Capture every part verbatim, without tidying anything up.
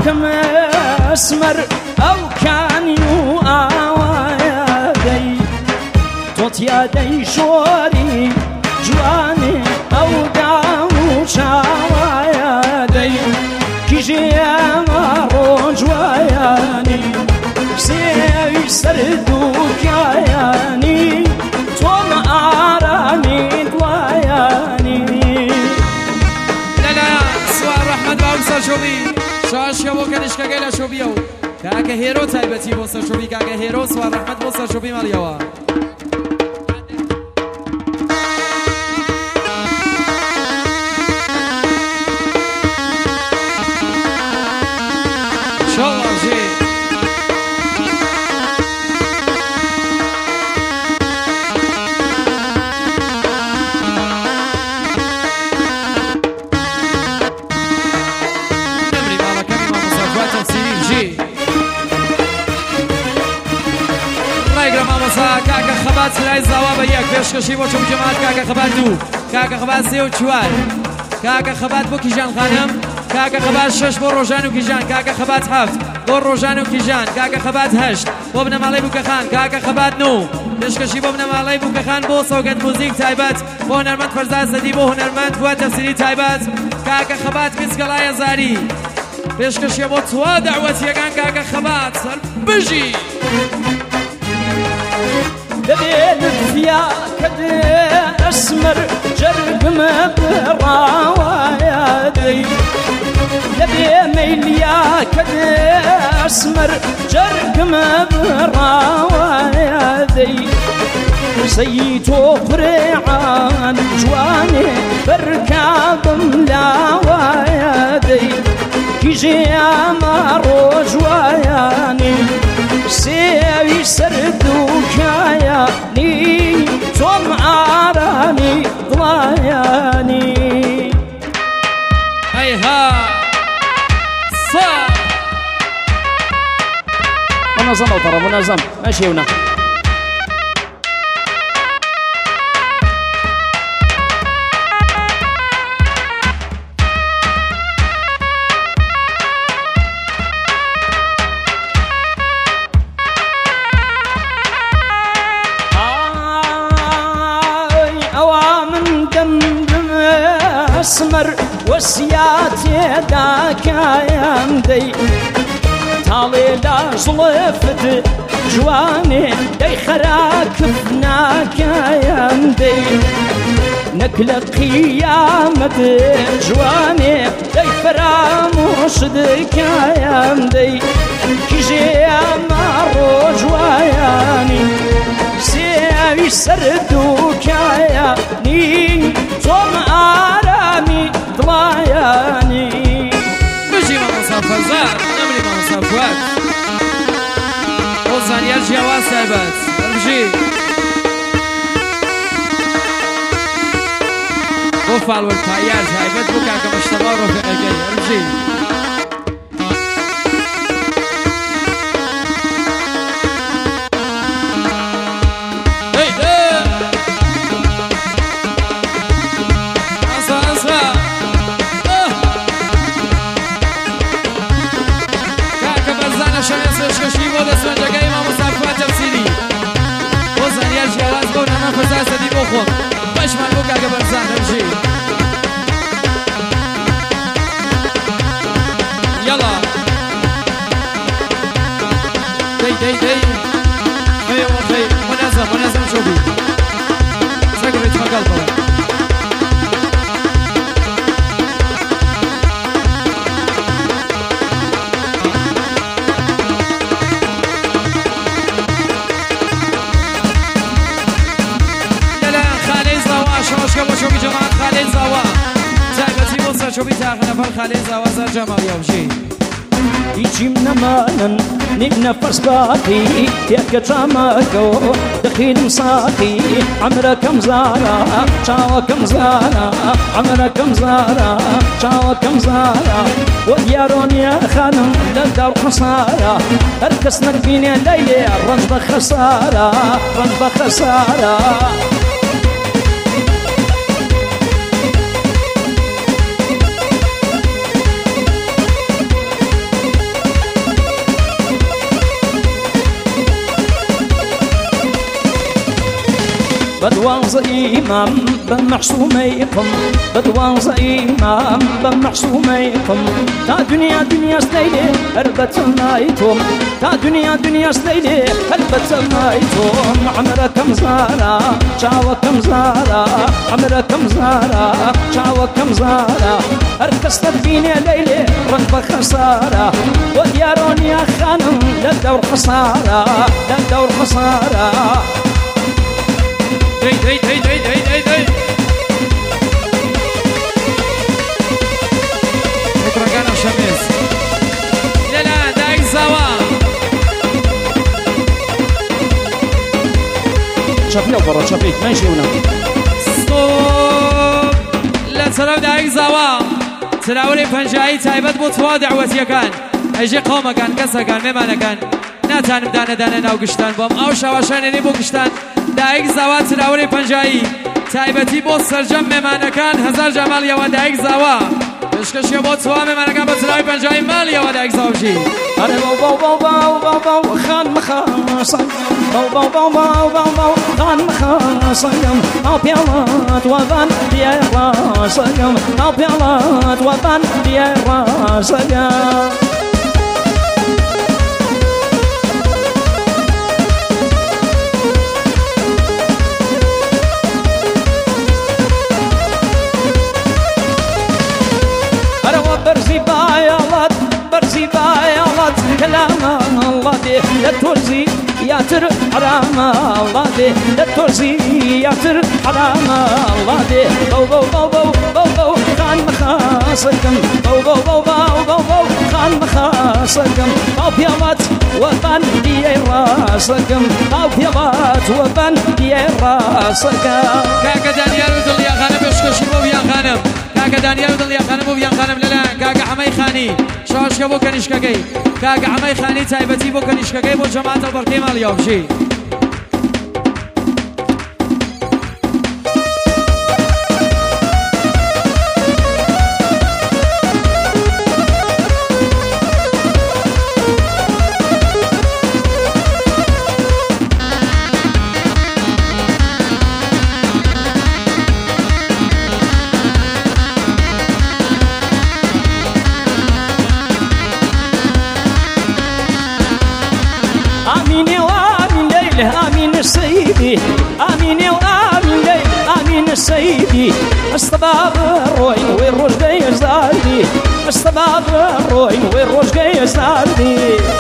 كم اسمر او كان يو آوايا دي توت يا دي شوري جواني او دامو شاوايا دي كيجي مارو جواياني سيوي سردوك ياني توم آرامي دواياني. لا لا سوار رحمت باوم سرشوبي شاش يا وكنش كاجلا شوبيو كاك هيرو تايبتي بو سرشوبي كاك هيرو سوار رحمت بو سرشوبي ماليوا كاكا خبات سلاي الزوابة ياك فيش كشيبو شوف جماعة كاكا خبات دو كاكا خبات سيو تشوال كاكا خبات بو كيجان خانم كاكا خبات شش بو روجان وكيجان كاكا خبات حفت بو روجان وكيجان كاكا خبات هشت بو ابن مالي بو كخان كاكا خبات نو فيش كشيبو ابن مالي بو كخان بو صوقت موزيك تايبات بو هنرمند فرزاز زدي بو هنرمند بو تفسيري تايبات كاكا خبات كسكالايا زاري فيش كشيبو توا دعوتي كان كاكا خبات بجي دبيل فيا كد اسمر جرب ما براوايا دي دبي ميليا كد اسمر جرب ما براوايا دي سيتو قرعان جواني بركاب ملاوايا دي كيجي مارو جواياني سيوي سردوك ياني توم عراني ضواياني. هيها صار منظم وطرب منظم ماشي هنا اسمر وسياتي داك يمدي طالي لا زلفت جواني دي خراك فناك يمدي نكل قيامة جواني دي فراموش ديك يمدي كيجي مارو جواياني سيوي سردوك ياني توم آرامي ضواياني. بجي ما مصافة زاد نمري ما مصافات وزان يرجي واسابات بجي وفعل والفايات هايبت بكاك مشتبار وفي أجي بجي باش ما نبقى قبل زان نمشي يلا دي دي دي ايوه خي منظم منظم شوفي سقف يتفقل طبعا شوفي جماعة خالد زوا تايبتي بوصة شوفي تاخنا نفر خالد زوا زار جمال يومشي يجي من مانا نفس باقي ياك جامكو دخيل مصاقي عمرك مزارة شاوك مزارة عمرك مزارة شاوك مزارة وديارون يا خانم للدار خسارة اركسنك بيني الليل رنج بخسارة رنج بخسارة بدوانزە ئیمام بە مەحسوومەی قم بدوانزە ئیمام بە مەحسوومەی قم تا دنیا دنیا سلەیلێ هەر بە چەمای تۆم تا دنیا دنیا سلەیلێ هەر بە چەمای تۆم عەمرەکەم زارە چاوەکەم زارە عەمرەکەم زارە چاوەکەم زارە هەر کەس دەبینێ لەیلێ ڕەنگ بە خەسارە وە دیارۆنیا خانم لە دەور خەسارە لە دەور خەسارە دەی دەی دەی دەی دەی دەی دەی مطرەکانە شەمێز لەلا دایک زاوا چەپی لەو بەڕۆ چەپی مەژێونە ستۆپ لە سەرەو دایک زاوا چراوەی پەنجایی تایبەت بۆ چوا دەعوەتیەکان ئەژێ قەومەکان کەسەکان مێمانەکان ناتانم دانەدانە ناو گشتان بۆم ئەو شاواشانێنێ بۆ گشتان دایک زاوا چراوەی پەنجایی تایبەتی بۆ سەرجەم مێمانەکان هەزار جا ماڵیەوە دایک زاوا پێشکەشیە بۆ چوا مێمانەکان بە چراوی پەنجایی ماڵیەوە دایک زاوژی ئەرێ باو باو باو باو باو باو خان مخاسەنگ باو باو باو باو باو باو خان مخاسەنگم ئەو پێڵات وەبان دیێ ڕاسەنگم ئەو پێڵات وەبان دیێ ڕاسەنگم برزي بايالات برزي بايالات كلام الله به لا ترزي يا تر حرام الله به لا ترزي يا تر حرام الله به بو بو بو بو بو بو خان مخاصكم بو بو بو بو بو بو خان مخاصكم او بيالات وبان دي راسكم او بيالات وبان دي راسكم كاكا دانيال ودل يا خانم يشكشي بو يا خانم كاكا دانيال ودل يا خانم بو يا خانم للا كاكا حماي خاني شاشكا بو كنشكاكي كاكا حماي خاني تايبتي بو كنشكاكي بو جماعة البركي مال يومشي آمين السيدي آمين وآمين ليل آمين السيدي الصباب الروي والروج جاي زاردي الصباب الروي والروج جاي زاردي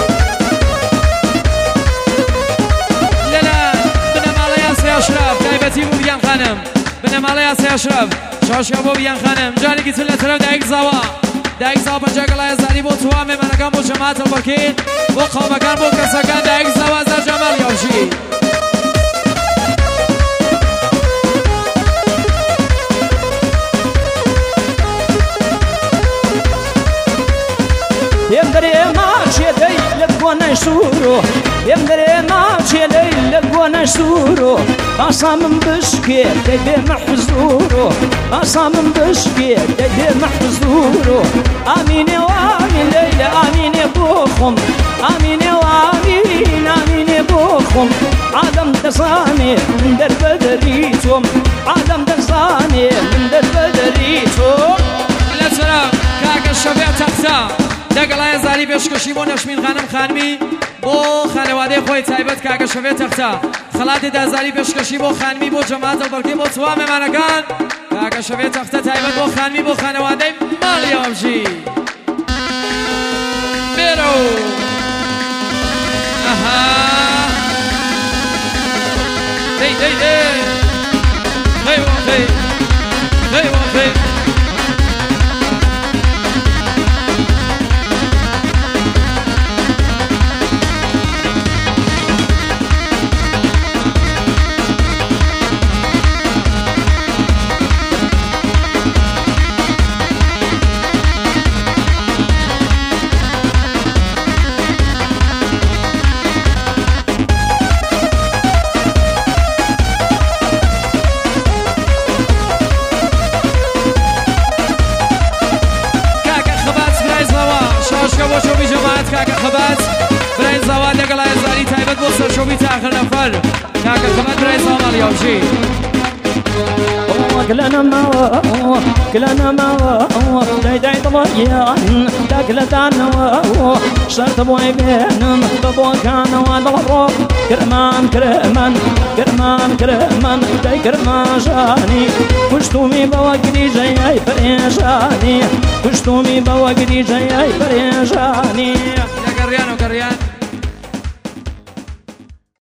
لا لا بنا مالا يا سي أشرف تايبتي بو بيان خانم بنا مالا يا سي أشرف شاشكا بو بيان خانم جاني قلت لنا ترى دايك زاوا دايك زاوا بنجاك الله يزاري بو توامي منكان بو جماعة البركين بو قومكان بو كسكان دايك زاوا زار جمال يوشي يمدري ما شيدي لقوانا شورو يمدري ما شيدي لقوانا شورو أصام بشكي تبي محزورو أصام بشكي تبي محزورو آمين وآمين ليلى آمين بوخم آمين وآمين آمين بوخم عالم دزاني من در بدريتم عالم دزاني من در بدريتم لا ترى كاك الشبيع تختا دەگەڵایە زاری پێشکەشی بۆ نەشمین خانم خانمی بۆ خانەوادەی خۆی تایبەت کاکە شەوێ تەختە خەڵاتی دازاری پێشکەشی بۆ خانمی بۆ جەماعەت ئەڵبەرکەی بۆ چوا مێمانەکان کاکە شەوێ تەختە تایبەت بۆ خانمی بۆ خانەوادەی ماڵی ئەوژی بێرە و ئەها دەی دەی دەی خەی وەخەی خەی وەخەی كاكا خبات برای زاوا لەگەڵ ئایەزاری تایبەت بۆ سەرچۆبی تاخر نەفەر کاکە خەبات برای زاوا مەڵیاوچی كلنا ما كلنا ما داي داي طبيان داكل دانا شرط بوي بينم بابو كان وضرب كرمان كرمان كرمان كرمان داي كرمان جاني كشتومي بوقدي جاي فريشاني كشتومي بوقدي جاي فريشاني يا قريان وقريان